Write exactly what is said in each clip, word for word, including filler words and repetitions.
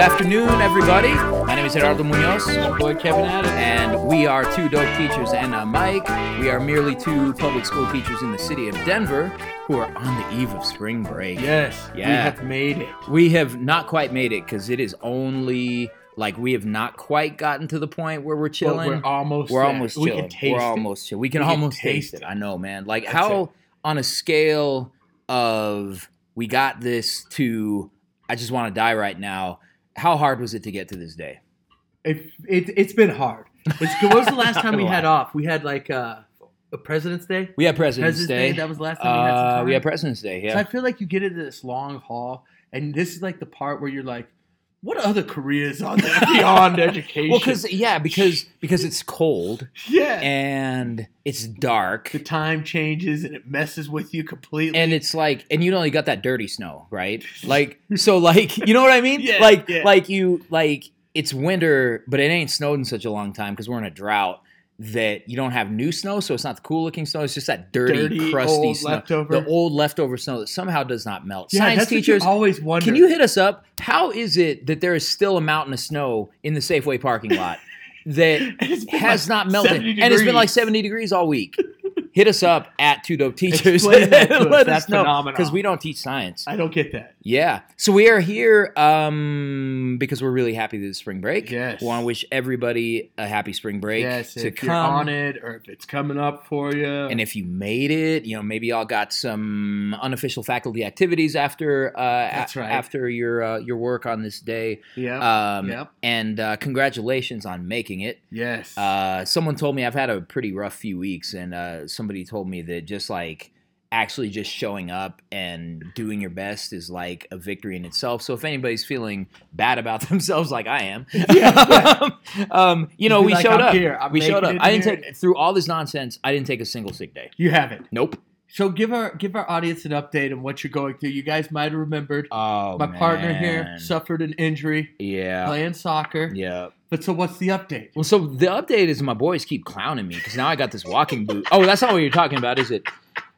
afternoon, everybody. My name is Gerardo Munoz. My boy Kevin Adams. And we are two dope teachers and a mic. We are merely two public school teachers in the city of Denver who are on the eve of spring break. Yes, Yeah. we have made it. We have not quite made it because it is only, like, we have not quite gotten to the point where we're chilling. But we're almost We're there. almost We chilling. can taste We're it. almost chilling. We can We can almost taste taste it. it. I know, man. Like, That's how, it. on a scale of we got this to I just want to die right now, how hard was it to get to this day? It, it, it's been hard. It's, when was the last time we Not had gonna lie. off? We had like uh, a President's Day? We had President's, President's Day. Day, that was the last time we had some Uh, time? we had President's Day, yeah. So I feel like you get into this long haul, and this is like the part where you're like, what other careers are there beyond education? Well, because yeah, because because it's cold yeah. and it's dark, the time changes and it messes with you completely. and it's like, and you know, you got that dirty snow, right? Like, so, like, you know what I mean? Yeah, like, yeah. like you, like it's winter, but it ain't snowed in such a long time because we're in a drought that you don't have new snow, so it's not the cool looking snow. It's just that dirty, Dirty, crusty old snow, leftover. the old leftover snow that somehow does not melt. yeah, Science that's teachers. what you always wonder. Can you hit us up? How is it that there is still a mountain of snow in the Safeway parking lot that It's been has like not melted? seventy And it's been like degrees. seventy degrees all week. Hit us up at Two Dope Teachers. Explain that to us. Let That's us know phenomenal. because we don't teach science. I don't get that. Yeah. So we are here um, because we're really happy that it's spring break. Yes. We want to wish everybody a happy spring break Yes, to if come. you're on it or if it's coming up for you. And if you made it, you know, maybe y'all got some unofficial faculty activities after uh, That's a- right. after your uh, your work on this day. yeah, Um, Yep. And uh, congratulations on making it. yes. Uh, someone told me I've had a pretty rough few weeks, and uh, somebody told me that just like actually just showing up and doing your best is like a victory in itself. So if anybody's feeling bad about themselves, like I am, Yeah. um, you know, Be we like, showed I'm up. here. I'm we showed up. making it I didn't here. take through all this nonsense. I didn't take a single sick day. You haven't. Nope. So give our give our audience an update on what you're going through. You guys might have remembered Oh, my partner man. here suffered an injury Yeah. playing soccer. Yeah. But so what's the update? Well, so the update is my boys keep clowning me because now I got this walking boot. Oh, that's not what you're talking about, is it?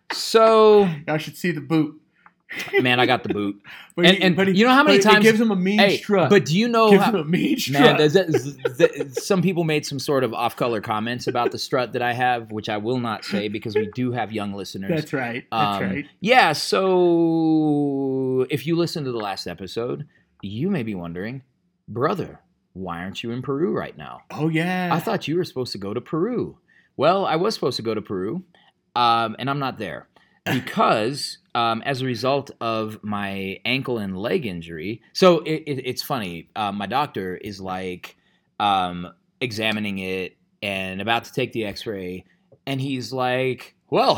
So, I should see the boot. man, I got the boot. But And- he- and but he- you know how many but it- times- it gives him a mean Hey, strut? but do you know gives how, him a mean strut. man, there's, there's, there's, some people made some sort of off-color comments about the strut that I have, which I will not say because we do have young listeners. That's right. That's Um, right. Yeah, so if you listen to the last episode, you may be wondering, brother, why aren't you in Peru right now? Oh yeah. I thought you were supposed to go to Peru. Well, I was supposed to go to Peru, um, and I'm not there because um, as a result of my ankle and leg injury. So it, it, it's funny. Uh, my doctor is like um, examining it and about to take the X-ray, and he's like,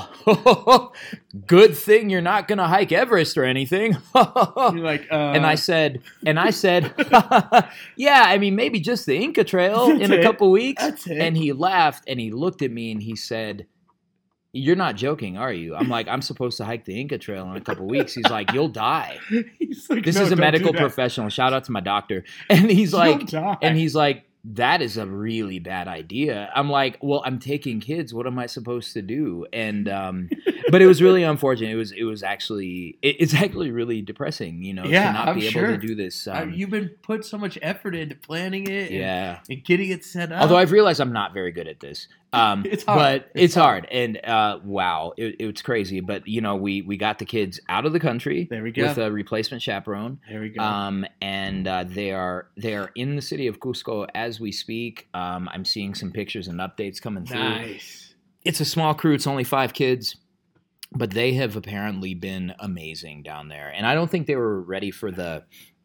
well, good thing you're not going to hike Everest or anything. You're like, uh, And I said, and I said, yeah, I mean, maybe just the Inca Trail That's in a it. couple weeks. That's it. And he laughed and he looked at me and he said, you're not joking, are you? I'm like, I'm supposed to hike the Inca Trail in a couple weeks. He's like, you'll die. he's like, This "No, is a don't medical do that. professional. Shout out to my doctor. And he's You'll like, die." and he's like, that is a really bad idea. I'm like, well, I'm taking kids. What am I supposed to do? And um, but it was really unfortunate. It was it was actually it, it's actually really depressing, you know, Yeah, to not I'm be able sure. to do this. Uh, Um, You've been put so much effort into planning it. And, yeah. and getting it set up. Although I've realized I'm not very good at this. Um, It's hard. But It's it's, hard. And uh, wow, it, it's crazy. But, you know, we, we got the kids out of the country There we go. with a replacement chaperone. there we go. Um, and uh, they are they are in the city of Cusco as we speak. Um, I'm seeing some pictures and updates coming through. nice. It's a small crew. It's only five kids. But they have apparently been amazing down there. And I don't think they were ready for the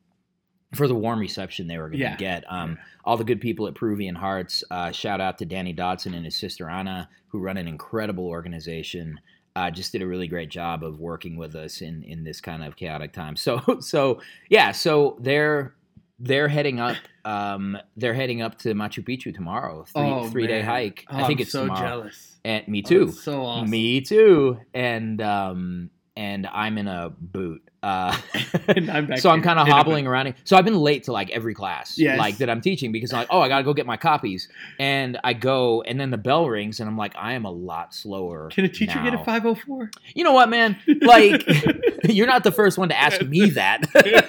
for the warm reception they were going to Yeah. get. Um, all the good people at Peruvian Hearts, uh, shout out to Danny Dodson and his sister Anna, who run an incredible organization. Uh, just did a really great job of working with us in, in this kind of chaotic time. So so yeah, so they're they're heading up. Um, they're heading up to Machu Picchu tomorrow. Three Oh, three day man. hike. Oh, I think I'm it's so tomorrow. jealous. And me Oh, too. it's so awesome. Me too. And um and I'm in a boot. Uh, And I'm back so I'm here kind of in a hobbling around. So I've been late to like every class, Yes. like that I'm teaching because I'm like, oh, I gotta go get my copies, and I go, and then the bell rings, and I'm like, I am a lot slower. Can a teacher now. get a five oh four? You know what, man? Like, you're not the first one to ask me that.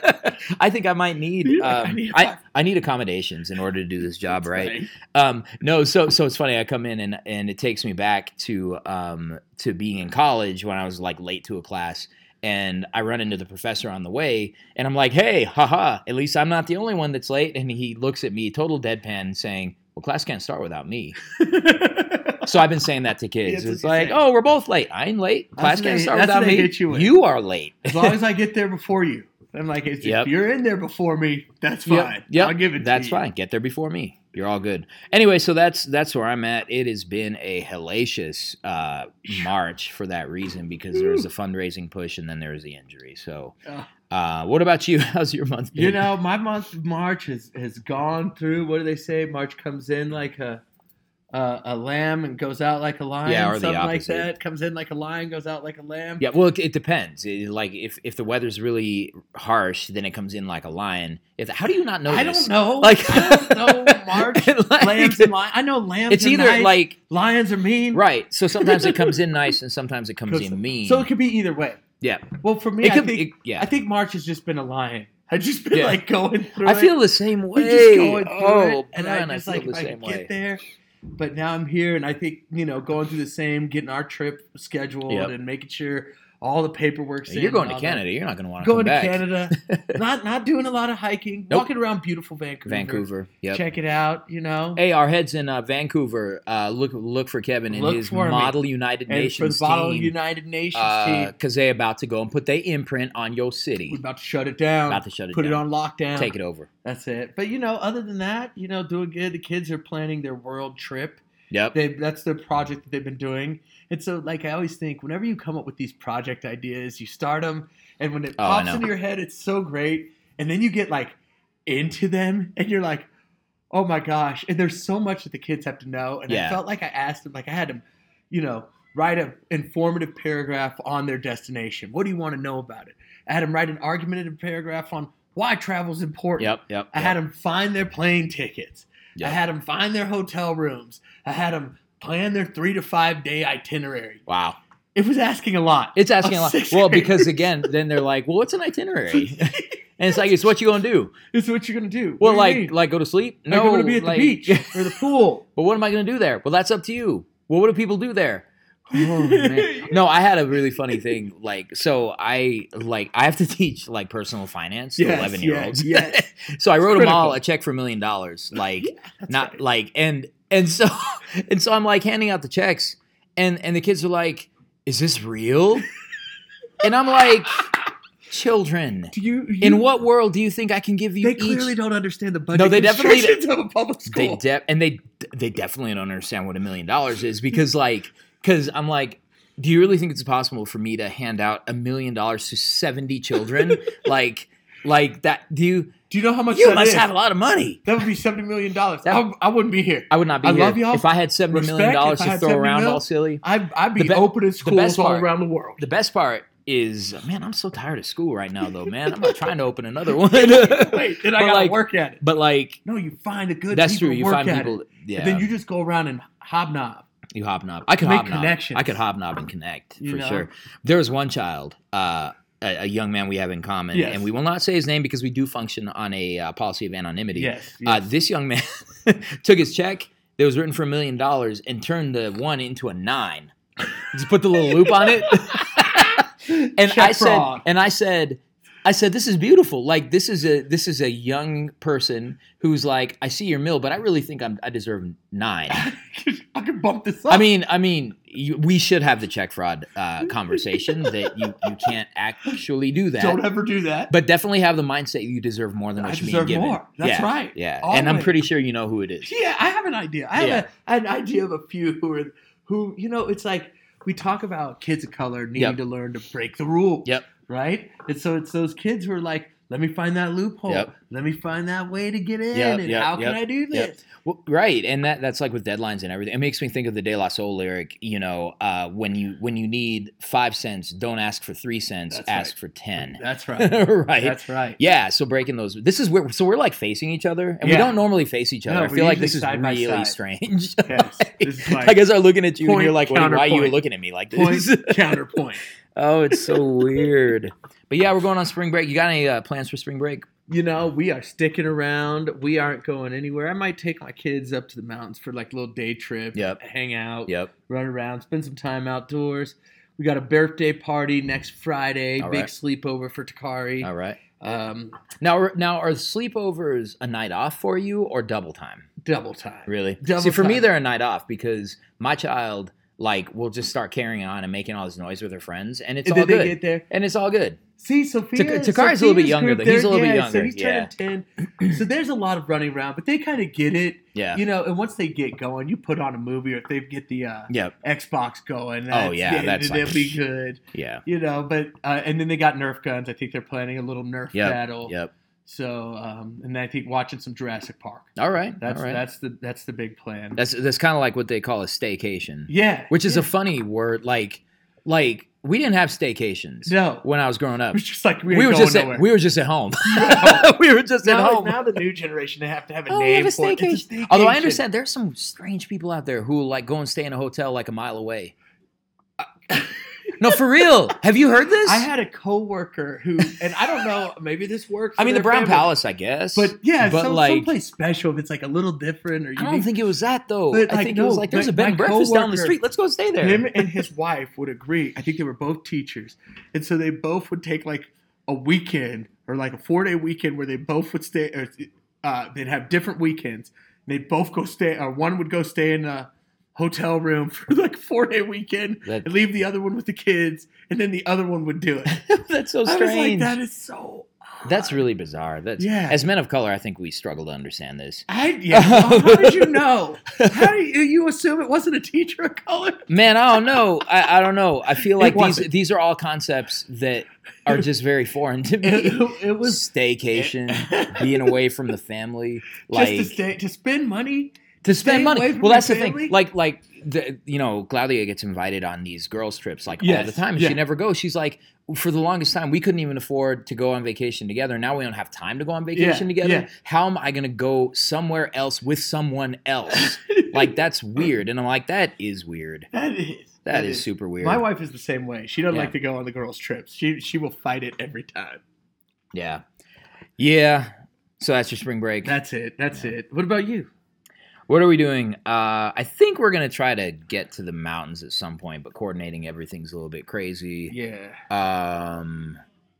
I think I might need, You're like, um, I need a I, five- I need accommodations in order to do this job, right? Right. Um, no, so so it's funny. I come in and and it takes me back to um to being in college when I was like late to a class, and I run into the professor on the way, and I'm like, hey, haha, at least I'm not the only one that's late. And he looks at me, total deadpan, saying, well, class can't start without me. So I've been saying that to kids. That's It's what you like, say. oh, we're both late. I ain't late. Class That's can't what they- start that's what without they me. hit you with. You are late. As long as I get there before you. I'm like, if Yep. you're in there before me, that's fine. Yep, yep, I'll give it to that's you. fine. Get there before me. You're all good. Anyway, so that's that's where I'm at. It has been a hellacious uh, March for that reason because there was a fundraising push and then there was the injury. So, Ugh. uh, what about you? How's your month been? You know, my month of March has, has gone through. What do they say? March comes in like a uh, a lamb and goes out like a lion. Yeah, or the something like opposite. that. Comes in like a lion, goes out like a lamb. Yeah, well, it, it depends. It- like if, if the weather's really harsh, then it comes in like a lion. If how do you not know I this? don't know. Like I don't know March. Like, Lambs and lions. I know lambs. It's are either nice, like lions are mean. right. So sometimes it comes in nice and sometimes it comes in mean. So it could be either way. yeah, Well, for me, it I could. think It, yeah, I think March has just been a lion. I've just been Yeah. like going through. I it. feel the same We're way. just going through oh, it, and man, I just I like feel if the I same could way. get there. But now I'm here, and I think you know, going through the same, getting our trip scheduled, Yep. and making sure all the paperwork's in. You're going and to all that. Canada. You're not going to want to Going come to back. Canada, not not doing a lot of hiking, Nope. walking around beautiful Vancouver. Vancouver. Yep. Check it out. You know, Hey, our heads in uh, Vancouver. Uh, look, look for Kevin and Look his for me. Model United and for Nations the Bottle team. United Nations team, Because they about to go and put their imprint on your we're city. about to shut it down. About to shut it Put down. it on lockdown. Take it over. That's it. But you know, other than that, you know, doing good. The kids are planning their world trip. Yep. They that's their project that they've been doing. And so, like I always think, whenever you come up with these project ideas, you start them, and when it Oh, I pops know. into your head, it's so great. And then you get like into them, and you're like, oh my gosh! And there's so much that the kids have to know. And Yeah. I felt like I asked them, like I had them, you know, write an informative paragraph on their destination. What do you want to know about it? I had them write an argumentative paragraph on why travel is important. Yep. Yep. I yep. had them find their plane tickets. Yep. I had them find their hotel rooms. I had them plan their three to five day itinerary. Wow. It was asking a lot. It's asking of a lot. sixth Well, graders. because again, then they're like, well, what's an itinerary? And it's like, it's what you gonna do. It's what you're gonna do. Well, What do you like, mean? like go to sleep? Like, I'm gonna be at like- the beach or the pool. But what am I gonna do there? Well, that's up to you. Well, what do people do there? Oh, man. No, I had a really funny thing. Like, so I like I have to teach like personal finance to Yes, eleven year olds. yes, yes. So I wrote them all critical. a check for a million dollars. Like, That's not right. like and and so and so I'm like handing out the checks, and and the kids are like, "Is this real?" And I'm like, "Children, Do you, you in what world do you think I can give you they each?" clearly don't understand the budget. No, they definitely- constrictions of a public They school. de- and they they definitely don't understand what a million dollars is because like because I'm like, do you really think it's possible for me to hand out a million dollars to seventy children? like like that? Do you? Do you know how much You that must is? have a lot of money. That would be seventy million dollars. That- I, I wouldn't be here. I would not be I here love y'all. if I had seventy million Respect, dollars if I to had throw seventy around mil, all silly. I'd, I'd be The be- opening the schools best all part- around the world. The best part is, man, I'm so tired of school right now, though, man. I'm not trying to open another one. Wait, then I But gotta like- work at it. But like, No, you find a good. that's people true. You work find at people. it. Yeah. And then you just go around and hobnob. You hobnob. I could Make hobnob. connections. I could hobnob and connect You for know? sure. There was one child, uh, a, a young man we have in common, Yes. and we will not say his name because we do function on a uh, policy of anonymity. Yes. Uh, yes. this young man took his check that was written for a million dollars and turned the one into a nine. Just put the little loop on it. and Check I said, fraud. and I said, I said, this is beautiful. Like this is a this is a young person who's like, I see your mill, but I really think I'm, I deserve nine. I could bump this up. I mean, I mean, you, we should have the check fraud uh, conversation that you, you can't actually do that. don't ever do that. But definitely have the mindset you deserve more than I what you're deserve being given. more. That's yeah, right. Yeah, and I'm Always. pretty sure you know who it is. Yeah, I have an idea. I have Yeah. a, I had an idea of a few who are who you know. It's like we talk about kids of color needing Yep. to learn to break the rules. Yep. Right. And so it's those kids who are like let me find that loophole. Yep. Let me find that way to get in. Yep, and yep, how can yep, I do this? yep. Well, right, and that that's like with deadlines and everything. It makes me think of the De La Soul lyric. You know, uh, when you when you need five cents, don't ask for three cents. That's ask right. for ten. That's right. right. That's right. Yeah. So breaking those. This is where. So we're like facing each other, and we Yeah. don't normally face each other. No, I we're feel like this usually is side by really side. strange. Yes. This is like I guess I'm looking at you, and point, you're like, wait, why are you counterpoint. looking at me like Point, this? counterpoint. Oh, it's so weird. But yeah, we're going on spring break. You got any uh, plans for spring break? You know, we are sticking around. We aren't going anywhere. I might take my kids up to the mountains for like a little day trip. Yep. Hang out. Yep. Run around. Spend some time outdoors. We got a birthday party next Friday. All Big right. sleepover for Takari. All right. Um, Now, now, are sleepovers a night off for you or double time? double time. Really? Double See, for me, time. they're a night off because my child, like, will just start carrying on and making all this noise with her friends, and it's And all then good. they get there. And it's all good. See, Sophia. Tak- Takari's a little bit Sophia's younger, group, though. He's they're- a little bit yeah, So younger, he's turning ten. So there's a lot of running around, but they kind of get it. Yeah. You know, and once they get going, you put on a movie or if they get the uh, Yep. Xbox going. Oh, yeah, they, that's they'll like- be good. Yeah. You know, but uh, and then they got Nerf guns. I think they're planning a little Nerf Yep. battle. Yep. So, um, and I think watching some Jurassic Park. All right. That's all right. that's the that's the big plan. That's that's kind of like what they call a staycation. yeah, Which is yeah. a funny word. Like, like we didn't have staycations. No. When I was growing up, It was just like we, we ain't were going just at, nowhere. we were just at home. we were just at now, home. now the new generation they have to have a Oh, we name have a for it. It's a staycation. Although I staycation. understand there's some strange people out there who like go and stay in a hotel like a mile away. No, for real. Have you heard this? I had a coworker who, and I don't know, maybe this works. I for mean, the their Brown family, Palace, I guess. but yeah, but some, like, someplace special if it's like a little different or I don't unique. think it was that though. But, I like, think it was no, like there's but a bed and my breakfast down the coworker- street. Let's go stay there. Him and his wife would agree. I think they were both teachers, and so they both would take like a weekend or like a four day weekend where they both would stay. Or, uh, they'd have different weekends. They'd both go stay. Or one would go stay in a hotel room for like a four day weekend That- and leave the other one with the kids, and then the other one would do it. That's so I was like, strange. that is so. odd. That's really bizarre. That's Yeah. As men of color, I think we struggle to understand this. I yeah. Well, how did you know? How do you, you assume it wasn't a teacher of color? Man, I don't know. I, I don't know. I feel It like these wasn't. these are all concepts that are just very foreign to me. It, it was Staycation, being away from the family, like just to stay to spend money. to spend stay money. away from Well, your that's the family? thing. Like, like the, you know, Claudia gets invited on these girls' trips like all Yes, the time, and yeah. she never goes. She's like, for the longest time, we couldn't even afford to go on vacation together. Now we don't have time to go on vacation Yeah, together. yeah. How am I going to go somewhere else with someone else? Like, that's weird. And I'm like, that is weird. That is that is, super weird. My wife is the same way. She doesn't Yeah. like to go on the girls' trips. She she will fight it every time. Yeah, yeah. So that's your spring break. That's it. That's it. What about you? What are we doing? Uh, I think we're gonna try to get to the mountains at some point, but coordinating everything's a little bit crazy. Yeah. Um,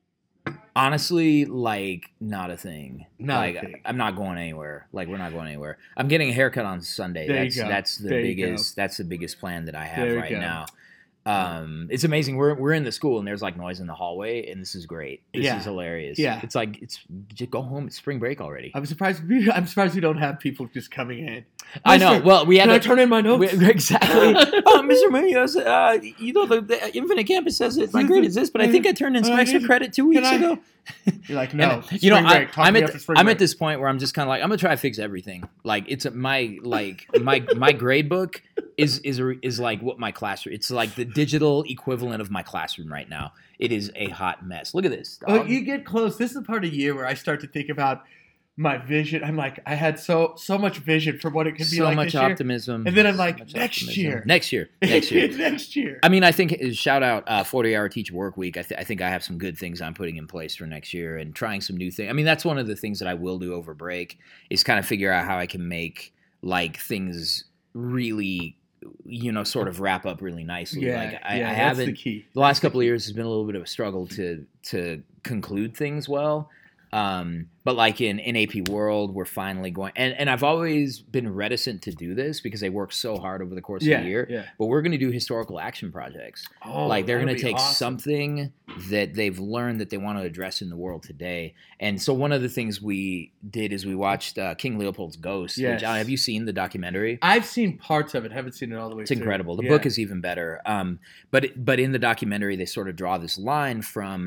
honestly, like not a thing. Not a like thing. I'm not going anywhere. Like we're not going anywhere. I'm getting a haircut on Sunday. There you that's go. that's the There you biggest. That's the biggest plan that I have There you right go. now. Um, it's amazing. We're we're in the school and there's like noise in the hallway, and this is great. This Yeah. is hilarious. Yeah. It's like it's just go home. It's spring break already. I'm surprised. We, I'm surprised we don't have people just coming in. I know. Mister, Well, we had Can I to turn in my notes? We- exactly. Oh, Mister Munoz, uh, you know, the, the Infinite Campus says that my grade is this, but I think I turned in some Uh, extra can- credit two weeks I- ago. You're like, no. And, you know, spring I, break. Talk I'm me at after spring I'm break. at this point where I'm just kind of like I'm gonna try to fix everything. Like it's a, my like my my grade book is is a, is like what my classroom. It's like the digital equivalent of my classroom right now. It is a hot mess. Look at this. Oh, dog. you get close. This is the part of the year where I start to think about my vision. I'm like, I had so so much vision for what it could be so like much this year. optimism. And then I'm So like, much next optimism. year. Next year. Next year. next year. I mean, I think uh, shout out uh, forty hour teacher work week. I, th- I think I have some good things I'm putting in place for next year and trying some new things. I mean, that's one of the things that I will do over break is kind of figure out how I can make like things really, you know, sort of wrap up really nicely. yeah, like I, yeah, I that's haven't. the key. The last couple of years has been a little bit of a struggle to to conclude things well. Um, but like in, in A P World, we're finally going, and, and I've always been reticent to do this because they work so hard over the course Yeah, of the year. yeah. But we're going to do historical action projects. Oh, like they're that'll going to be take awesome. something that they've learned that they want to address in the world today. And so one of the things we did is we watched uh, King Leopold's Ghost. Yes. Which, uh, have you seen the documentary? I've seen parts of it. Haven't seen it all the way It's through. incredible. The Yeah. book is even better. Um, but but in the documentary, they sort of draw this line from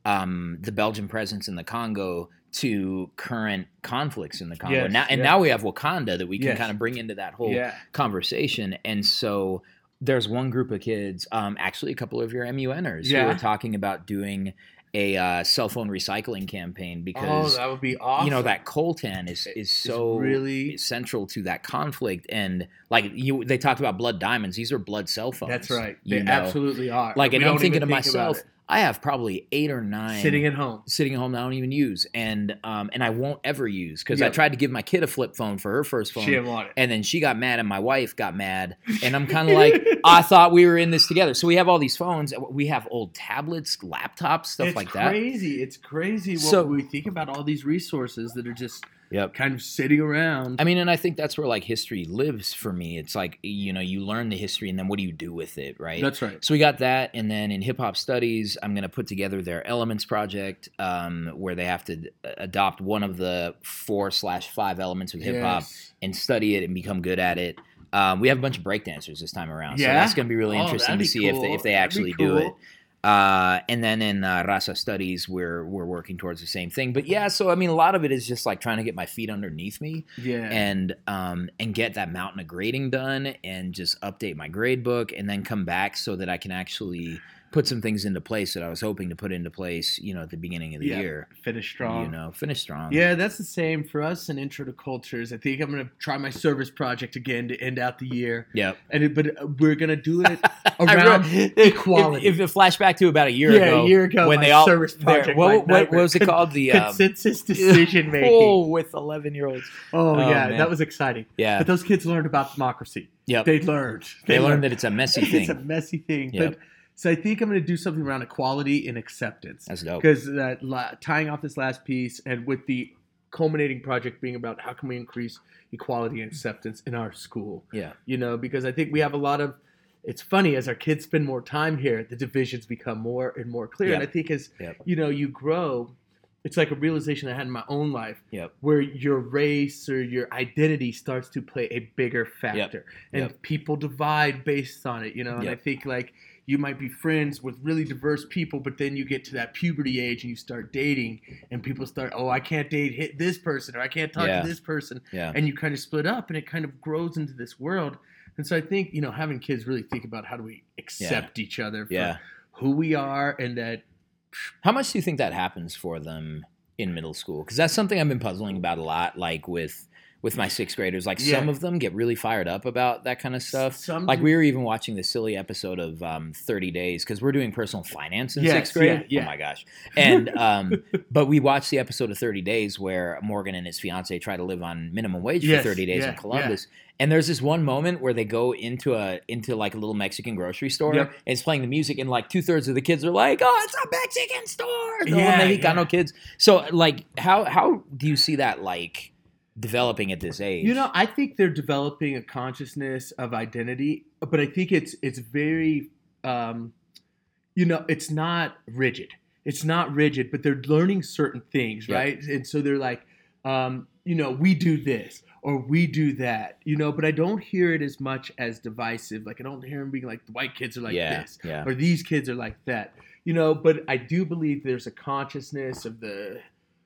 um, the Belgian presence in the Congo to current conflicts in the Congo. Yes, now, and yes. now we have Wakanda that we can Yes. kind of bring into that whole Yeah. conversation. And so there's one group of kids, um, actually a couple of your MUNers Yeah. who are talking about doing a uh, cell phone recycling campaign Oh, because that would be awesome. you know that coltan is is so really- central to that conflict. And like you, they talked about blood diamonds. These are blood cell phones. That's right. you They know? absolutely are. Like, We and don't I'm thinking even to think about myself, it. I have probably eight or nine Sitting at home. sitting at home that I don't even use, and um, and I won't ever use because I Yep. tried to give my kid a flip phone for her first phone, She didn't want it. and then she got mad, and my wife got mad, and I'm kind of like, I thought we were in this together. So we have all these phones, we have old tablets, laptops, stuff it's like that. crazy. It's crazy what So- we think about all these resources that are just Yep. kind of sitting around. I mean, and I think that's where like history lives for me. It's like, you know, you learn the history, and then what do you do with it, right? That's right. So we got that, and then in hip hop studies, I'm going to put together their Elements project, um, where they have to adopt one of the four slash five elements of hip hop Yes. and study it and become good at it. Um, we have a bunch of breakdancers this time around, so Yeah? that's going to be really Oh, interesting that'd to be see if they, cool. if they That'd actually be do it. cool. Uh, and then in uh, Rasa Studies, we're we're working towards the same thing. But yeah, so I mean, a lot of it is just like trying to get my feet underneath me Yeah. and um and get that mountain of grading done and just update my grade book and then come back so that I can actually put some things into place that I was hoping to put into place, you know, at the beginning of the Yeah. year. Finish strong. You know, finish strong. Yeah, that's the same for us in Intro to Cultures. I think I'm going to try my service project again to end out the year. Yep. And it, but uh, we're going to do it I around re- equality. If, if it flashback to about a year yeah, ago, a year ago, when my they all service they're- project. what, my what, what nightmare. was it called? The um, Consensus decision making. oh, with eleven year olds. Oh, Oh, yeah, man. that was exciting. Yeah. But those kids learned about democracy. Yep. They learned. They learned that it's a messy thing. It's a messy thing. Yep. But so I think I'm going to do something around equality and acceptance. That's dope. Because that la- tying off this last piece and with the culminating project being about how can we increase equality and acceptance in our school. Yeah. You know, because I think we have a lot of. It's funny as our kids spend more time here, the divisions become more and more clear. Yep. And I think as Yep. you know you grow, it's like a realization I had in my own life Yep. where your race or your identity starts to play a bigger factor, and Yep. people divide based on it. You know, and I Yep. think like you might be friends with really diverse people, but then you get to that puberty age and you start dating, and people start, oh, I can't date hit this person or I can't talk Yeah. to this person, Yeah. and you kind of split up, and it kind of grows into this world. And so I think, you know, having kids really think about how do we accept each other for Yeah. who we are, and that How much do you think that happens for them in middle school? Because that's something I've been puzzling about a lot, like with with my sixth graders. Like Yeah. some of them get really fired up about that kind of stuff. Some Like do- we were even watching this silly episode of um, thirty days because we're doing personal finance in Yes, sixth grade. yeah, yeah. Oh my gosh! And um, but we watched the episode of thirty days where Morgan and his fiance try to live on minimum wage Yes, for thirty days yeah, in Columbus. And there's this one moment where they go into a into like a little Mexican grocery store Yep. and it's playing the music, and like two thirds of the kids are like, "Oh, it's a Mexican store!" The Yeah, little Mexicano yeah. kids. So like, how how do you see that like developing at this age? You know, I think they're developing a consciousness of identity, but I think it's it's very, um, you know, it's not rigid. It's not rigid, but they're learning certain things, Yeah. right? And so they're like, um, you know, we do this or we do that, you know. But I don't hear it as much as divisive. Like I don't hear them being like the white kids are like Yeah, this yeah. or these kids are like that, you know. But I do believe there's a consciousness of the.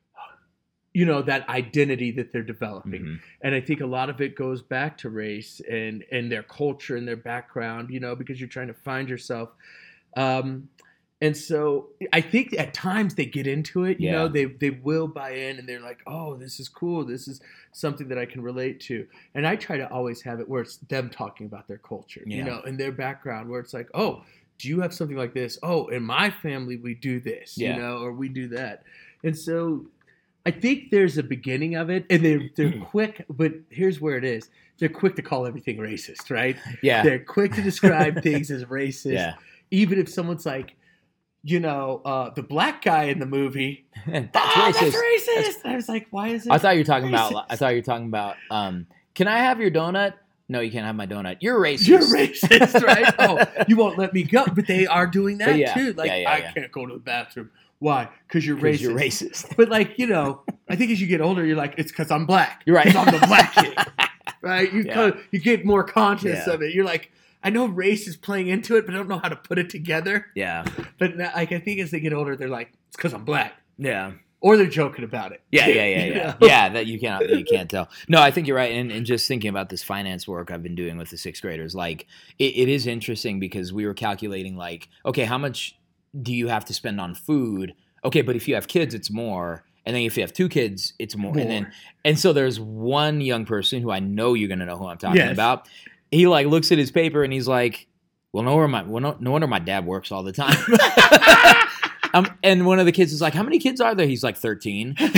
You know, that identity that they're developing. Mhm. And I think a lot of it goes back to race and, and their culture and their background, you know, because you're trying to find yourself. Um, and so I think at times they get into it, you Yeah. know, they, they will buy in and they're like, oh, this is cool. This is something that I can relate to. And I try to always have it where it's them talking about their culture, Yeah. you know, and their background, where it's like, oh, do you have something like this? Oh, in my family, we do this, Yeah. you know, or we do that. And so I think there's a beginning of it, and they're they're quick. But here's where it is: they're quick to call everything racist, right? Yeah. They're quick to describe things as racist, Yeah. even if someone's like, you know, uh, the black guy in the movie. That's "Ah, racist. That's racist. I was like, why is it? I thought you were talking racist? about. I thought you were talking about. Um, can I have your donut? No, you can't have my donut. You're racist. You're racist, right? Oh, you won't let me go. But they are doing that But yeah, too. Like, yeah, yeah, I yeah. can't go to the bathroom. Why? Because you're 'Cause racist. You're racist. But like, you know, I think as you get older, you're like, it's because I'm black. You're right. 'Cause I'm the black kid. Right? You Yeah. co- you get more conscious Yeah. of it. You're like, I know race is playing into it, but I don't know how to put it together. Yeah. But like I think as they get older, they're like, it's because I'm black. Yeah. Or they're joking about it. Yeah, yeah, yeah, You yeah. know? Yeah, that you can't you can't tell. No, I think you're right. And, and just thinking about this finance work I've been doing with the sixth graders, like it, it is interesting because we were calculating like, okay, how much do you have to spend on food? Okay, but if you have kids, it's more. And then if you have two kids, it's more. More. And then and so there's one young person who I know you're gonna know who I'm talking Yes. about. He like looks at his paper and he's like, well, no, where my well, no, no wonder my dad works all the time. Um, and one of the kids is like, how many kids are there? He's like, thirteen. He's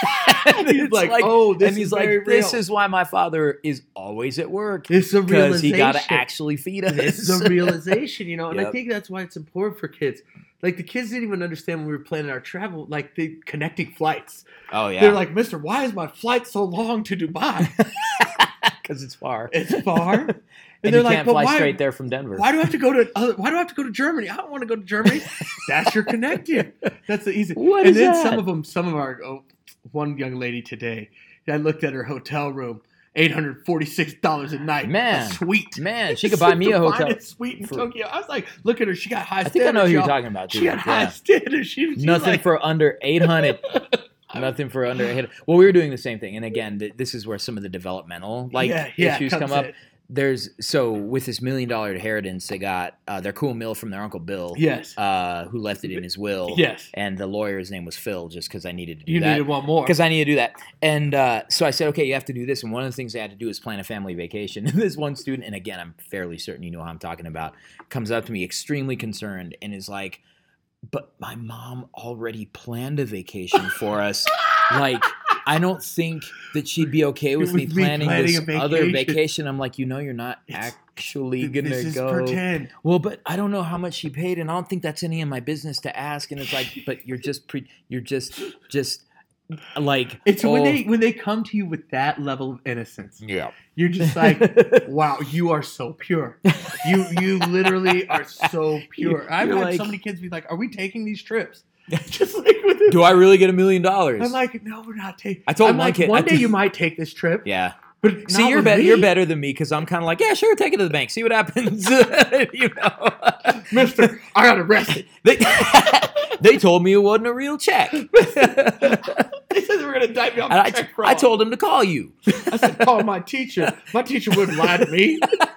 It's like, oh, this and he's is like, very this real. is why my father is always at work. It's a Because he got to realization. actually feed us. This is a realization, you know, and I Yep. think that's why it's important for kids. Like the kids didn't even understand when we were planning our travel, like the connecting flights. Oh, yeah. They're like, Mister, why is my flight so long to Dubai? Because it's far. It's far. And, And they're you like, can't but fly why, straight there from Denver. why do I have to go to other, why do I have to go to Germany? I don't want to go to Germany. That's your connecting. That's the easy. What and is then that? some of them, some of our oh, one young lady today, I looked at her hotel room, eight hundred forty-six dollars a night. Man. A suite. Man, she could buy me a The hotel. finest suite in for- Tokyo. I was like, look at her. She got high I think I standards. know who you're y'all. talking about, too. She got high Yeah. standards. She, she Nothing like, for under eight hundred. Nothing for under eight hundred. Well, we were doing the same thing. And again, th- this is where some of the developmental like yeah, yeah, issues comes come up. in. There's so with this million dollar inheritance, they got uh, their cool mill from their uncle Bill, Yes. uh, who left it in his will. Yes. And the lawyer's name was Phil, just because I needed to do You that. needed one more. Because I need to do that. And uh, so I said, okay, you have to do this. And one of the things I had to do is plan a family vacation. And this one student, and again, I'm fairly certain you know who I'm talking about, comes up to me extremely concerned and is like, but my mom already planned a vacation for us. Like, I don't think that she'd be okay with, With me me planning, planning this a other vacation. vacation. I'm like, you know, you're not It's- actually going This to is go. pretend. Well, but I don't know how much she paid, and I don't think that's any of my business to ask. And it's like, but you're just pre, you're just, just like It's when oh, they when they come to you with that level of innocence. yeah. You're just like, wow, you are so pure. You you literally are so pure. I've You're had like- so many kids be like, "Are we taking these trips?" Just like with it. Do I really get a million dollars? I'm like, no, we're not taking. I told I'm one like, kid- one I day t- you might take this trip. yeah. But See, not you're with better. me. You're better than me because I'm kind of like, yeah, sure, take it to the bank, see what happens. you know, Mister, I got arrested. they, they told me it wasn't a real check. and They said they were going to indict me on I, check fraud. I told him to call you. I said, call my teacher. My teacher wouldn't lie to me.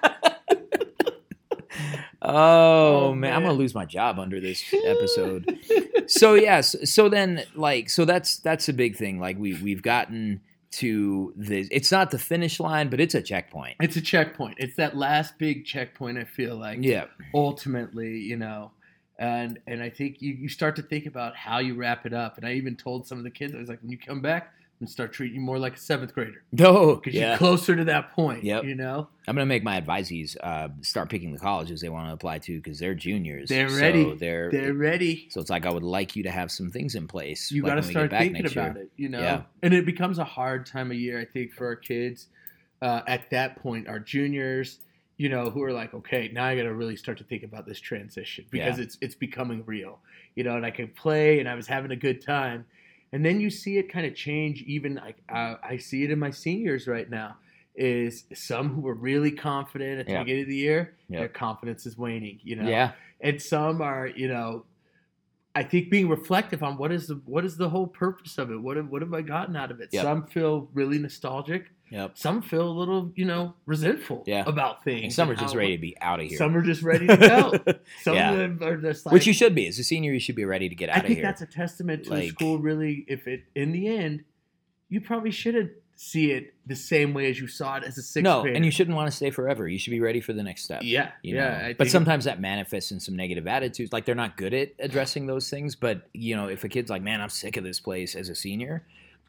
Oh, Oh, man, I'm man. gonna lose my job under this episode. So yes, so then like so that's that's a big thing. Like we we've gotten to this. It's not the finish line, but it's a checkpoint. It's a checkpoint. It's that last big checkpoint. I feel like. Yeah. Ultimately, you know, and and I think you, you start to think about how you wrap it up. And I even told some of the kids, I was like, when you come back, I'm gonna start treating you more like a seventh grader No. because Yeah. you're closer to that point. Yep. You know, I'm gonna make my advisees uh, start picking the colleges they want to apply to because they're juniors. They're So ready. they're, they're ready. so it's like I would like you to have some things in place. You like got to when we start get back thinking next about year. it. You know, Yeah. and it becomes a hard time of year. I think for our kids uh, at that point, our juniors. You know, who are like, okay, now I got to really start to think about this transition because Yeah. it's it's becoming real. You know, and I can play, and I was having a good time, and then you see it kind of change. Even like uh, I see it in my seniors right now. Is some who were really confident at the Yeah. beginning of the year, Yeah. their confidence is waning. You know, Yeah. and some are, you know, I think being reflective on what is the what is the whole purpose of it. What have, what have I gotten out of it? Yep. Some feel really nostalgic. Yep. Some feel a little, you know, resentful Yeah. about things. And some are and just how- ready to be out of here. Some are just ready to go. Some Yeah. of them are just like. Which you should be. As a senior, you should be ready to get I out of think here. that's a testament to a Like- school. Really, if it in the end, you probably shouldn't see it the same way as you saw it as a sixth no, grader. and you shouldn't want to stay forever. You should be ready for the next step. Yeah, You yeah. know? I but think- sometimes that manifests in some negative attitudes. Like they're not good at addressing those things. But you know, if a kid's like, "Man, I'm sick of this place," as a senior,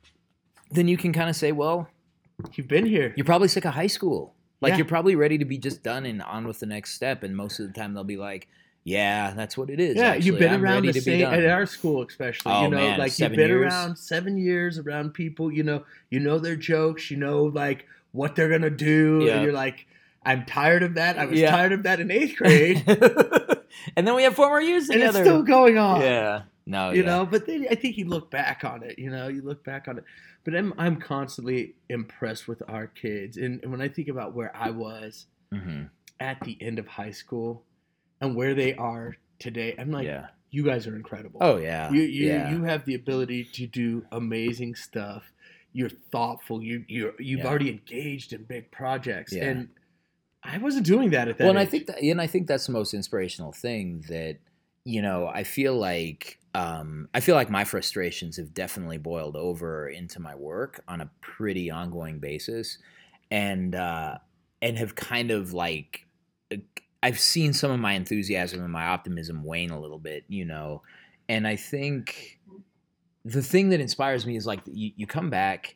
then you can kind of say, "Well, you've been here. you're probably sick of high school. Like Yeah. you're probably ready to be just done and on with the next step." And most of the time, they'll be like, "Yeah, that's what it is." Yeah, actually. you've been I'm around ready the to be same done." at our school, especially. Oh, you know, man, like you've seven been years? around seven years around people. You know, you know their jokes. You know, like what they're gonna do, Yeah. and you're like, I'm tired of that. I was Yeah. tired of that in eighth grade, and then we have four more years and together. it's still going on. yeah. No. you yeah. know. But then I think you look back on it. You know, you look back on it. But I'm I'm constantly impressed with our kids, and, and when I think about where I was. hmm at the end of high school and where they are today, I'm like, Yeah. you guys are incredible. Oh yeah. You you yeah. you have the ability to do amazing stuff. You're thoughtful. You you you've Yeah. already engaged in big projects, Yeah. and I wasn't doing that at that. Well, and I age. think that, and I think that's the most inspirational thing that, you know, I feel like, um, I feel like my frustrations have definitely boiled over into my work on a pretty ongoing basis, and uh, and have kind of like, I've seen some of my enthusiasm and my optimism wane a little bit, you know, and I think the thing that inspires me is like you, you come back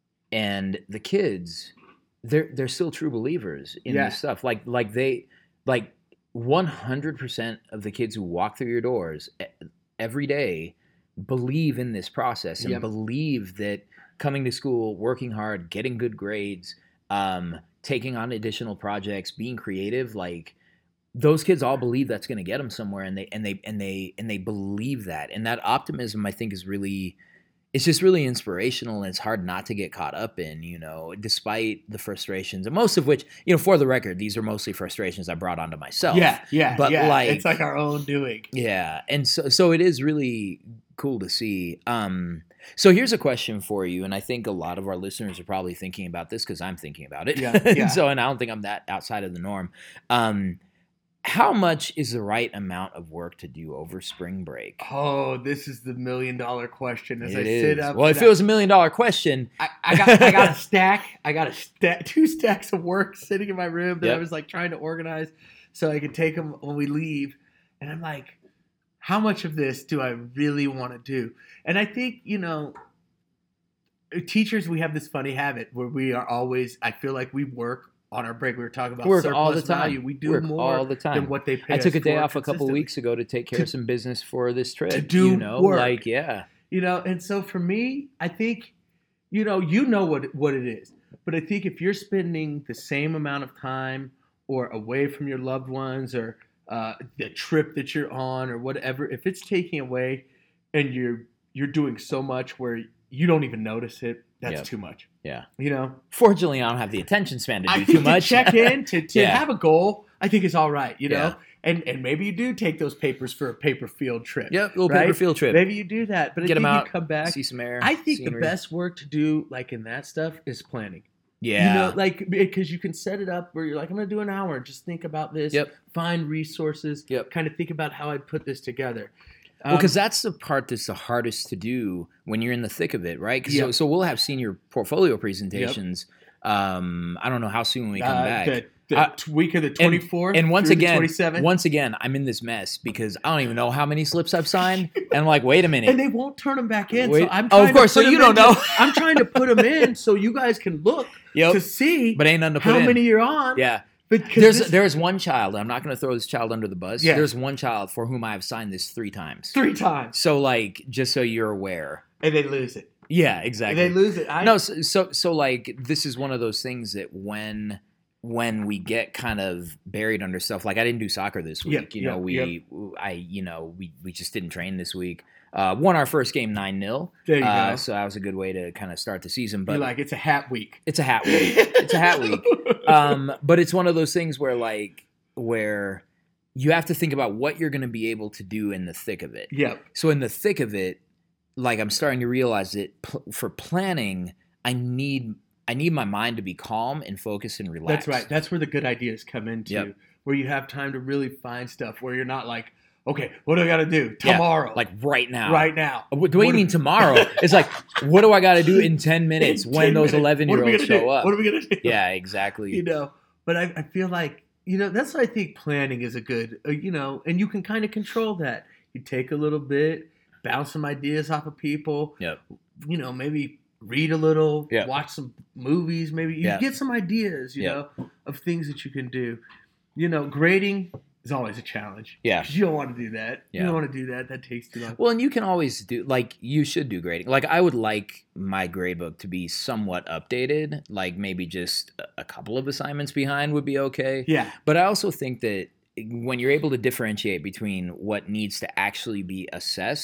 and the kids, they're they're still true believers in Yeah. this stuff. Like like they like one hundred percent of the kids who walk through your doors e- every day believe in this process and Yep. believe that coming to school, working hard, getting good grades, um, taking on additional projects, being creative, like those kids all believe that's going to get them somewhere, and they and they and they and they believe that, and that optimism, I think, is really, it's just really inspirational, and it's hard not to get caught up in, you know, despite the frustrations, and most of which, you know, for the record, these are mostly frustrations I brought onto myself. yeah, yeah, but yeah. like- it's like our own doing. Yeah, and so so it is really cool to see. Um, so here's a question for you, and I think a lot of our listeners are probably thinking about this because I'm thinking about it. Yeah, yeah. So, and I don't think I'm that outside of the norm. Um, how much is the right amount of work to do over spring break? Oh, this is the million dollar question. As It I sit is. up, Well, and if it was a million dollar question, I, I got I got a stack. I got a stack, two stacks of work sitting in my room that I Yep. was like trying to organize so I could take them when we leave. And I'm like, how much of this do I really want to do? And I think, you know, teachers, we have this funny habit where we are always, I feel like we work on our break. We were talking about work surplus all the time. value. We do work more all the time. than what they pay I took us a day for off a couple consistently. weeks ago to take care To- of some business for this trip. to do you know, work. like yeah, You know, and so for me, I think, you know, you know what what it is. But I think if you're spending the same amount of time or away from your loved ones or uh, the trip that you're on or whatever, if it's taking away and you're you're doing so much where you don't even notice it, that's Yep. too much. yeah. You know, Fortunately, I don't have the attention span to I do think too much. to check in to, to Yeah. have a goal, I think is all right. You know, Yeah. and and maybe you do take those papers for a paper field trip. Yep, little Right? paper field trip. Maybe you do that, but I Get 'em think out, you come back. See some air. I think scenery. the best work to do, like in that stuff, is planning. Yeah. You know, like because you can set it up where you're like, I'm going to do an hour. Just think about this. Yep. Find resources. Yep. Kind of think about how I put this together. Well, Um, because that's the part that's the hardest to do when you're in the thick of it, right? 'Cause Yep. So, so we'll have senior portfolio presentations. Um, I don't know how soon we come uh, back. the, the Uh, t- week of the twenty-fourth And once through the again, twenty-seventh. once again, I'm in this mess because I don't even know how many slips I've signed. And I'm like, wait a minute. and they won't turn them back in. Wait- So I'm oh, trying of course. To So put you 'em don't into- know. I'm trying to put them in so you guys can look Yep. to see But ain't nothing to put how in. many you're on. Yeah. Because There's this- there's one child. I'm not going to throw this child under the bus. Yeah. There's one child for whom I have signed this three times. three times So like, just so you're aware. and they lose it. Yeah, And exactly. they lose it. I, No, so, so so like this is one of those things that when when we get kind of buried under stuff, like I didn't do soccer this week. Yep, you know, yep, we I you know we we just didn't train this week. Uh, won our first game nine nil. there you Uh, go. so that was a good way to kind of start the season. But You're like it's a hat week. it's a hat week. It's a hat week. Um, but it's one of those things where like where you have to think about what you're going to be able to do in the thick of it. Yep. So in the thick of it, like I'm starting to realize that pl- for planning, I need I need my mind to be calm and focused and relaxed. That's right. That's where the good ideas come into, Yep. where you have time to really find stuff. Where you're not like, okay, what do I got to do Yeah, tomorrow? Like right now. right now. What do you What mean do- tomorrow? It's like, what do I got to do in ten minutes In when ten those minutes. eleven What year are we olds gonna show do? up? What are we gonna do? Yeah, exactly. You know, but I, I feel like you know that's why I think planning is a good. Uh, you know, and you can kind of control that. You take a little bit, bounce some ideas off of people. Yep. You know, maybe read a little, Yep. watch some movies. Maybe you Yep. get some ideas. You Yep. know, of things that you can do. You know, grading is always a challenge. Yeah. 'Cause you don't want to do that. You Yeah. don't want to do that. That takes too long. Well, and you can always do like you should do grading. Like I would like my grade book to be somewhat updated. Like maybe just a- a couple of assignments behind would be okay. Yeah. But I also think that when you're able to differentiate between what needs to actually be assessed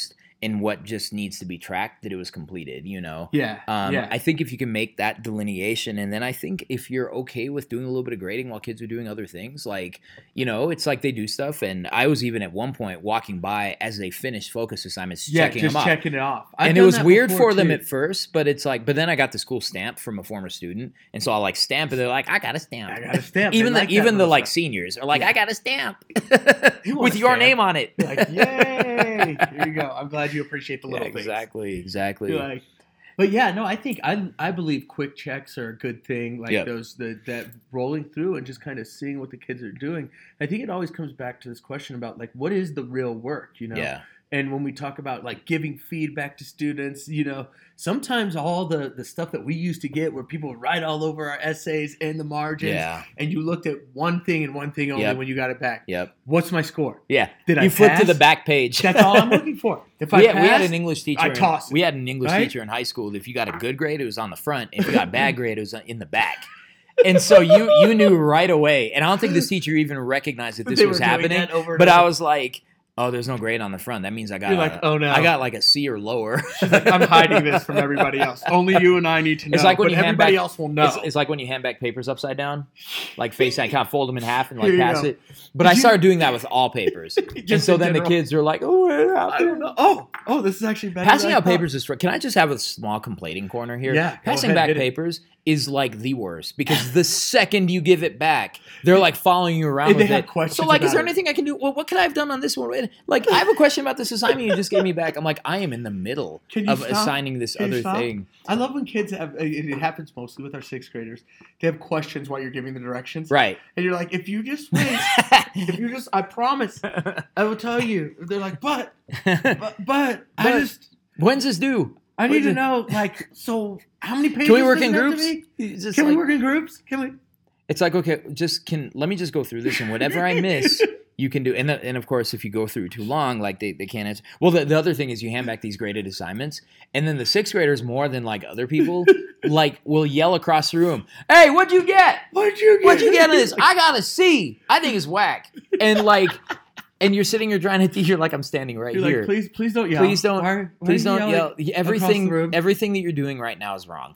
and what just needs to be tracked, that it was completed, you know? Yeah. Um, yeah. I think if you can make that delineation, and then I think if you're okay with doing a little bit of grading while kids are doing other things, like, you know, it's like they do stuff. And I was even at one point walking by as they finished focus assignments, yeah, checking just them off. checking it off. I've And it done was that weird before, for them too. at first, but it's like, but then I got the school stamp from a former student. And so I'll like stamp it. They're like, I got a stamp. I got a stamp. Even They the, like that even the little like stuff. seniors are like, Yeah. I got a stamp You want with a your stamp. name on it. Like, yay! Here you go. I'm glad you appreciate the Yeah, little things. exactly, exactly. You're like, but yeah, no, I think I I believe quick checks are a good thing. Like Yep. those the that rolling through and just kind of seeing what the kids are doing. I think it always comes back to this question about like what is the real work, you know? Yeah. And when we talk about like giving feedback to students, you know, sometimes all the the stuff that we used to get where people would write all over our essays and the margins, Yeah. and you looked at one thing and one thing only Yep. when you got it back. Yep. What's my score? Yeah. Did I you flip to pass? the back page. That's all I'm looking for. If I we, had, we had passed, an English teacher. I in- toss it, we had an English right? teacher in high school. If you got a good grade, it was on the front. If you got a bad grade, it was in the back. And so you you knew right away. And I don't think this teacher even recognized that this They was were doing happening. that over and But I over. was like, oh, there's no grade on the front. That means I got You're a- like, oh, no. I got like a C or lower. Like, I'm hiding this from everybody else. Only you and I need to know. It's like when but you hand everybody back- else will know. It's, it's like when you hand back papers upside down, like face down, kind of fold them in half and like Here you pass go. it. But Did I you- started doing that with all papers. and Just so in then the general. kids are like, oh, what I happened? don't know. Oh, oh, this is actually better. Passing than I out thought. papers is. fr- Can I just have a small complaining corner here? Yeah, go Passing ahead, back hit it. papers is like the worst because the second you give it back, they're like following you around And they with have it. questions So like, is about there it. anything I can do? Well, what could I have done on this one? Like, I have a question about this assignment you just gave me back. I'm like, I am in the middle Can you of stop? assigning this Can you other stop? thing. I love when kids have. It it happens mostly with our sixth graders. They have questions while you're giving the directions, Right. and you're like, if you just wait, if you just, I promise, I will tell you. They're like, but, but, but, I But- just, When's this due? I need When's to it- know, like, so how many pages? Can we work does in it have to groups? be? It's just Can we like- work in groups? Can we? It's like, okay, just can let me just go through this, and whatever I miss, you can do. And the, and of course, if you go through too long, like they, they can't answer. Well, the, the other thing is you hand back these graded assignments, and then the sixth graders, more than like other people, like will yell across the room, "Hey, what'd you get? What'd you get? What'd you get on this? I got a C. I think it's whack." And like, and you're sitting here trying to teach. You're like, I'm standing right You're here. like, please, please don't yell. Please don't. Why- why Please are you don't yelling yell. across Everything, the room? everything that you're doing right now is wrong.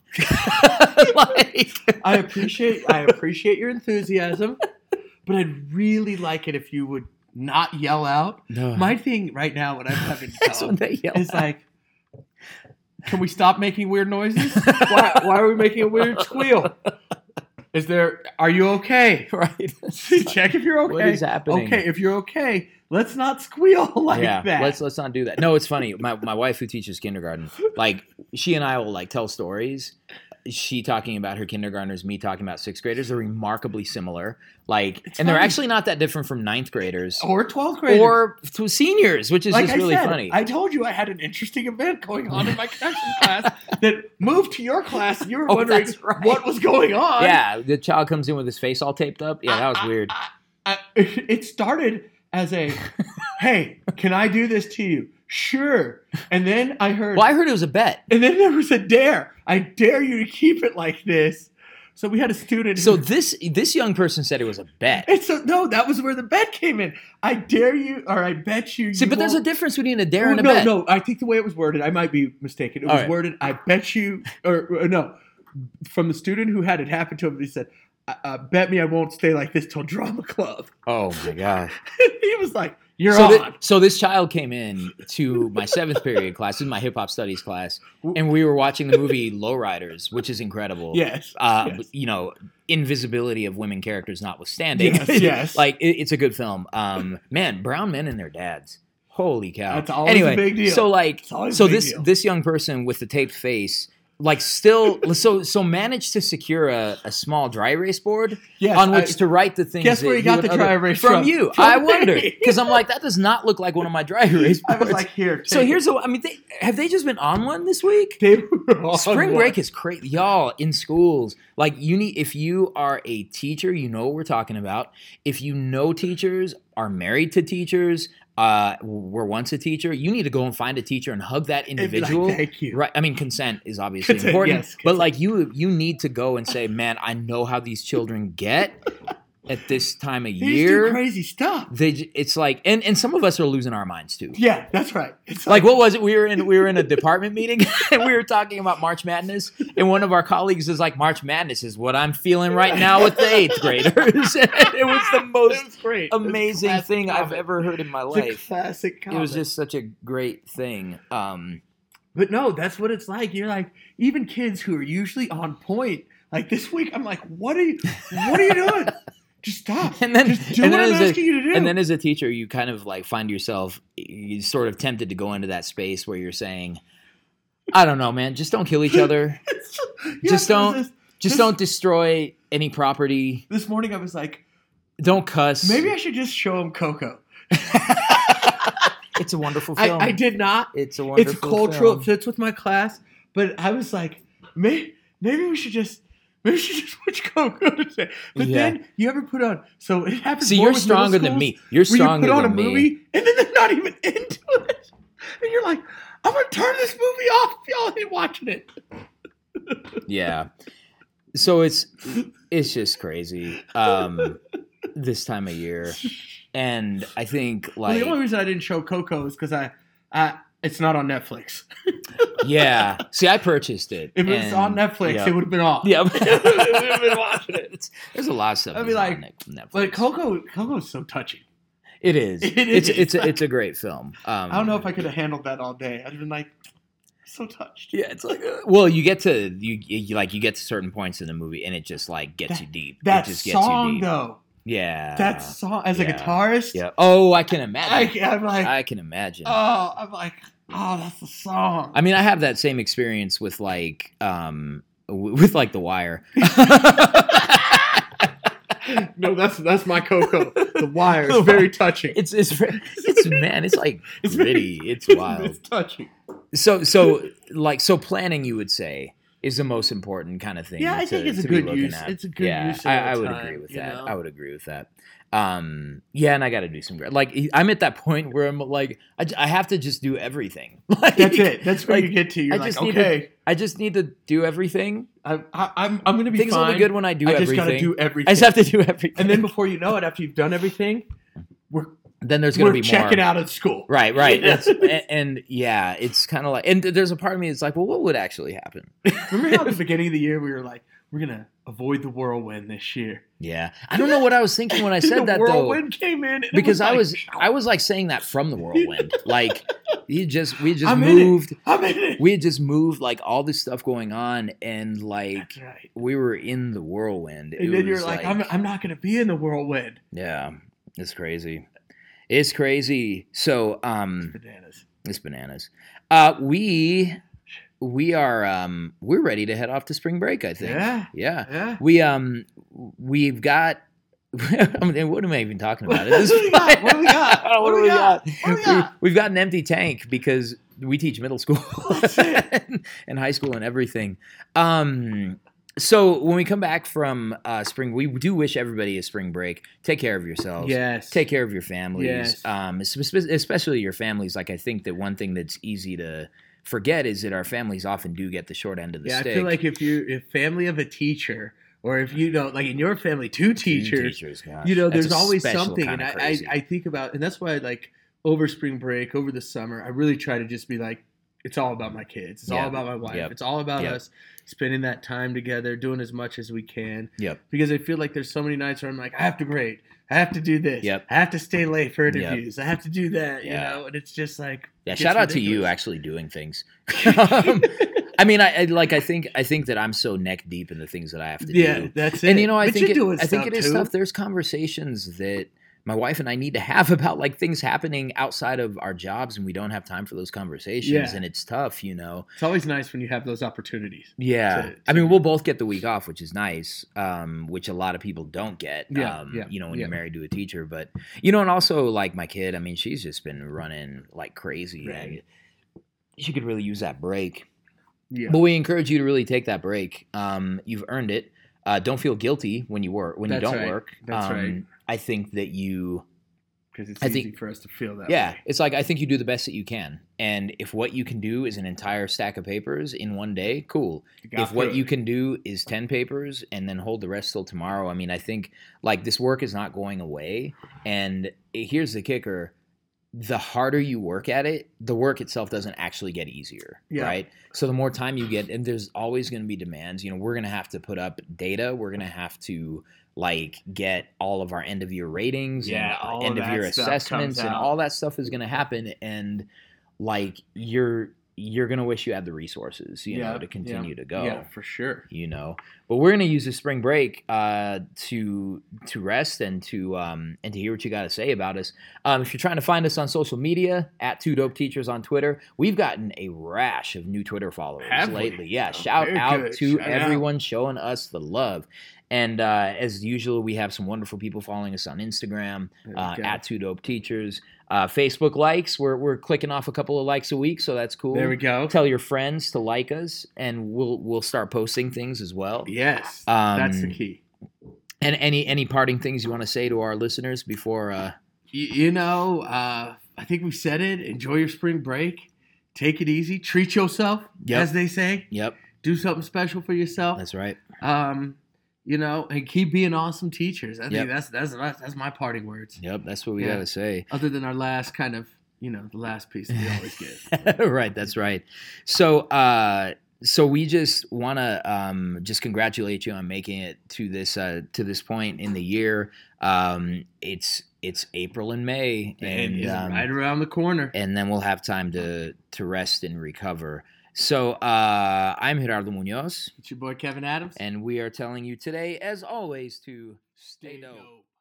Like, I appreciate, I appreciate your enthusiasm, but I'd really like it if you would not yell out. no. My thing right now, when I'm having to That's tell when them, they yell. is like, can we stop making weird noises? Why, why are we making a weird squeal? Is there? Are you okay? right. Check if you're okay. What is happening? Okay, if you're okay, let's not squeal like yeah, that. let's let's not do that. No, it's funny. My my wife who teaches kindergarten, like she and I will like tell stories. She talking about her kindergartners, me talking about sixth graders. They're remarkably similar. Like, It's and they're funny. actually not that different from ninth graders or twelfth graders. or to seniors, which is like just I really said, funny. I told you I had an interesting event going on in my connection class that moved to your class. And you were Oh, wondering that's right. what was going on. yeah, the child comes in with his face all taped up. Yeah, that was weird. I, it started as a, hey, can I do this to you? Sure. And then I heard, Well, I heard it was a bet. and then there was a dare. I dare you to keep it like this. So we had a student. So who, this this young person said it was a bet. and so no, that was where the bet came in. I dare you, or I bet you. See, you but there's a won't- difference between a dare Oh, and a no, bet. no. I think the way it was worded, I might be mistaken. It All was right. worded, I bet you, or, or no, from the student who had it happen to him, he said, uh, uh, bet me I won't stay like this till drama club. Oh my gosh. He was like, you're So, on. thi- so this child came in to my seventh period class. This is my hip hop studies class, and we were watching the movie Lowriders, which is incredible. yes. Uh, yes. You know, invisibility of women characters notwithstanding. Yes, yes. like it, it's a good film. Um, man, brown men and their dads. Holy cow! That's always a anyway, big deal. so like, It's always a so big this deal. this young person with the taped face. Like still, so so managed to secure a, a small dry erase board Yes, on I- which to write the things. Guess that where you he got would the other- dry erase from? from? you? From I me. wonder because I'm like that does not look like one of my dry erase I boards. was like, here. so take here's it. a, I mean, they, have they just been on one this week? They were on Spring one. break is crazy, y'all. In schools, like you need if you are a teacher, you know what we're talking about. If you know teachers, are married to teachers, uh, were once a teacher, you need to go and find a teacher and hug that And be like, individual. thank you. Right? I mean, consent is obviously Consent, important, yes, but consent. like you, you need to go and say, "Man, I know how these children get." at this time of They just do year, crazy stuff. they j- it's like, and, and some of us are losing our minds too. Yeah, that's right. It's Like, what was it? We were in we were in a department meeting and we were talking about March Madness, and one of our colleagues is like, "March Madness is what I'm feeling right now with the eighth graders." And it was the it most was great. It was amazing classic thing I've comment. ever heard in my It's a life. classic It comment. was just such a great thing. Um, But no, that's what it's like. You're like, even kids who are usually on point, like this week, I'm like, what are you, what are you doing? Just stop. and then, Just do and what then I'm as a, asking you to do. and then as a teacher, you kind of like find yourself you sort of tempted to go into that space where you're saying, "I don't know, man. Just don't kill each other. Yeah, just there was don't, This, just this- don't destroy any property. this morning, I was like, Don't cuss." maybe I should just show him Coco. It's a wonderful I, film. I did not. It's a wonderful It's cultural. film. It fits with my class. But I was like, maybe, maybe we should just. Maybe we should just watch Coco today. But Yeah. then you ever put on? So it happens. See, more you're with middle stronger than schools, me. You're where stronger you put on than a me. movie and then they're not even into it, and you're like, I'm gonna turn this movie off if y'all ain't watching it. Yeah. So it's it's just crazy. Um, this time of year, and I think Well, like the only reason I didn't show Coco is because I, I, it's not on Netflix. yeah. See, I purchased it. If it was and- on Netflix, yeah. it would have been off. Yeah, It would've been watching it. It's, there's a lot of stuff. I'd be that's like, on Net- Netflix. But Coco, Coco is so touching. it is. It it's is. it's a, it's a great film. Um, I don't know if I could have handled that all day. I'd have been like, so touched. Yeah, it's like uh, well, you get to you, you like you get to certain points in the movie, and it just like gets That- you deep. That it just gets you song, deep. though. Yeah, That song, as a yeah. guitarist, Yeah. Oh, I can I, imagine. I'm like, I can imagine. oh, I'm like, oh, that's the song. I mean, I have that same experience with like um w- with like The Wire. No, that's that's my Coco. The Wire The is very touching. It's it's it's man, it's like It's gritty. very- It's wild. It's touching. So so like so planning, you would say, is the most important kind of thing. Yeah, I to, think it's a to be good looking use- at. it's a good yeah, use of I, our I would time, agree with you that. know? I would agree with that. Um, yeah, and I got to do some gra- like I'm at that point where I'm like I, j- I have to just do everything. Like, That's it. That's where like, you get to. You're I like, just need okay, to, I just need to do everything. I, I, I'm I'm gonna be Things fine. will be good when I do I just everything. gotta do everything. I just have to do everything. And then before you know it, after you've done everything, we're then there's gonna we're be checking more. out of school. Right, right. Yeah. It's, and, and yeah, it's kind of like, and there's a part of me that's like, well, what would actually happen? Remember how at the beginning of the year we were like, we're gonna avoid the whirlwind this year. Yeah, I don't know what I was thinking when I said the that though, whirlwind came in and it because I like, was I was like saying that from the whirlwind, like you just we just I'm in it. moved, I'm in it. we had just moved like all this stuff going on, and like That's right. we were in the whirlwind. And It then you're was like, I'm I'm not gonna be in the whirlwind. yeah, it's crazy, it's crazy. So um, Bananas. it's bananas. Uh, we we are um we're ready to head off to spring break. I think. Yeah. Yeah. Yeah. We um we've got. I mean, what am I even talking about? At this What do we got? point? What do we got? I don't know What do we got? What do we got? We've got an empty tank because we teach middle school That's it. and, and high school and everything. Um, so when we come back from uh, spring, we do wish everybody a spring break. Take care of yourselves. Yes. Take care of your families. Yes. Um, espe- especially your families. Like I think that one thing that's easy to forget is that our families often do get the short end of the Yeah, stick. I feel like if you if family of a teacher, or if you know, like in your family, two Two teachers, teachers, gosh. you know, That's there's a always special something. And kinda I, I crazy. I think about, and that's why like over spring break, over the summer, I really try to just be like, it's all about my kids. It's Yeah. all about my wife. Yep. It's all about Yep. us spending that time together, doing as much as we can. Yep. Because I feel like there's so many nights where I'm like, I have to grade. I have to do this. Yep. I have to stay late for Yep. interviews. I have to do that. You Yeah. know, and it's just like Yeah, it shout gets out to you ridiculous. actually doing things. Um, I mean, I, I like. I think. I think that I'm so neck deep in the things that I have to Yeah, do. that's it. And you know, I But think you're it, doing I think stuff, it is too. tough. There's conversations that my wife and I need to have about like things happening outside of our jobs, and we don't have time for those conversations, Yeah. and it's tough, you know. It's always nice when you have those opportunities. Yeah, To- I mean, to- we'll both get the week off, which is nice, um, which a lot of people don't get. Yeah, um, yeah, you know, when yeah. you're married to a teacher, but you know, and also like my kid. I mean, she's just been running like crazy, Right. and she could really use that break. Yeah. But we encourage you to really take that break. Um, you've earned it. Uh, don't feel guilty when you work when That's you don't right. work. That's um, right. I think that you because it's I easy think- for us to feel that Yeah, way. it's like I think you do the best that you can, and if what you can do is an entire stack of papers in one day, cool. You got If what through you it. can do is ten papers and then hold the rest till tomorrow, I mean, I think like this work is not going away. And here's the kicker: the harder you work at it, the work itself doesn't actually get easier, Yeah. right? So the more time you get, and there's always going to be demands. You know, we're going to have to put up data. We're going to have to like get all of our end of year ratings Yeah, and all of end of that year stuff assessments comes and out. all that stuff is going to happen. And like you're you're going to wish you had the resources, you Yeah, know, to continue yeah, to go. Yeah, for sure. You know, but we're gonna use the spring break uh, to to rest and to um, and to hear what you got to say about us. Um, if you're trying to find us on social media, at Two Dope Teachers on Twitter, we've gotten a rash of new Twitter followers Have we? lately. Yeah, Oh, shout very out good. to Shout out. everyone showing us the love. And uh, as usual, we have some wonderful people following us on Instagram There we uh, go. at Two Dope Teachers. Uh, Facebook likes, we're we're clicking off a couple of likes a week, so that's cool. There we go. Tell your friends to like us, and we'll we'll start posting things as well. Yes, Um, that's the key. And any any parting things you want to say to our listeners before? Uh, You, you know, uh, I think we said it. Enjoy your spring break. Take it easy. Treat yourself, Yep. as they say. yep, Do something special for yourself. that's right. Um, you know, and keep being awesome teachers. I think Yep. that's that's that's that's my parting words. Yep, that's what we Yeah. gotta say. Other than our last kind of, you know, the last piece that we always give. Right, that's right. So, uh, so we just want to um, just congratulate you on making it to this uh, to this point in the year. Um, it's it's April and May, And and it's um, right around the corner. and then we'll have time to to rest and recover. So, uh, I'm Gerardo Munoz, It's your boy Kevin Adams. and we are telling you today, as always, to stay dope.